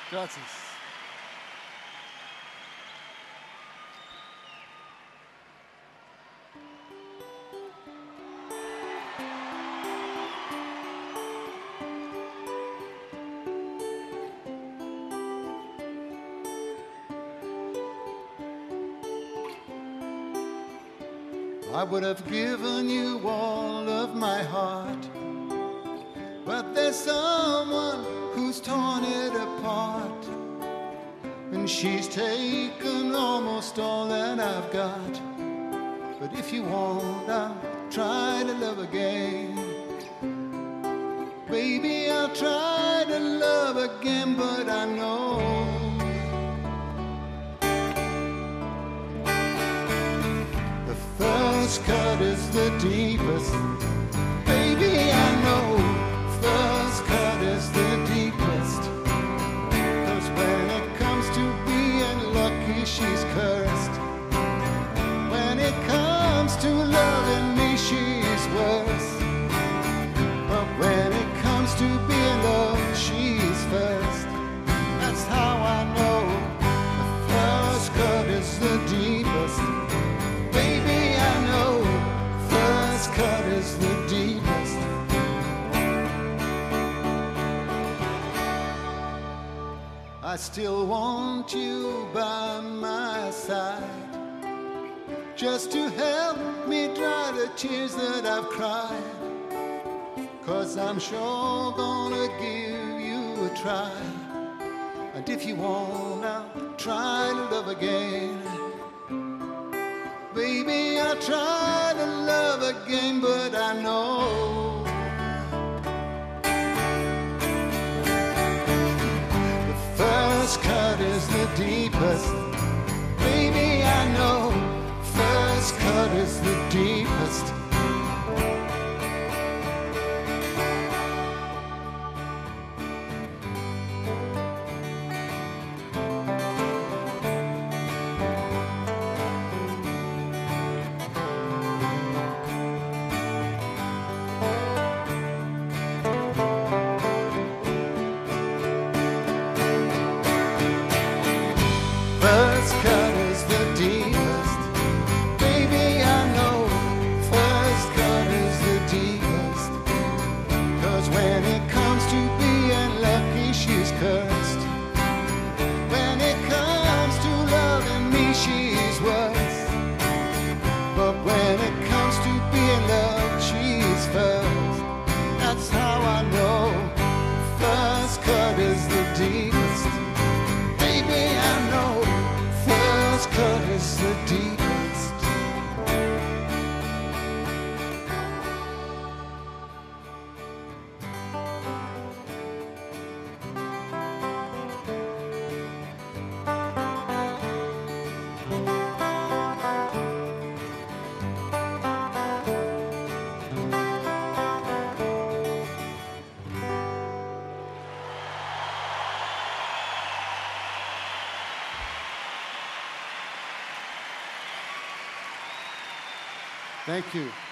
Gracias. I would have given you all of my heart, but there's someone who's torn it apart, and she's taken almost all that I've got. But if you want, I'll try to love again. Baby, I'll try to love again, but I know first cut is the deepest. Baby, I know first cut is the deepest. 'Cause when it comes to being lucky, she's cursed. When it comes to loving me, she's worse. But when it comes to being loved, she's first. That's how I know the first cut is the deepest. Cut is the deepest. I still want you by my side, just to help me dry the tears that I've cried. 'Cause I'm sure gonna give you a try, and if you want, I'll try to love again. Baby, I'll try to love again, but I know the first cut is the deepest. Baby, I know first cut is the deepest. First cut is the deepest. Baby, I know first cut is the deepest. 'Cause when it comes to being lucky, she's cursed. When it comes to loving me, she's worse. But when it comes to being loved, she's first. That's how I know first cut is the deepest. Baby, I know first cut is the deepest. Thank you.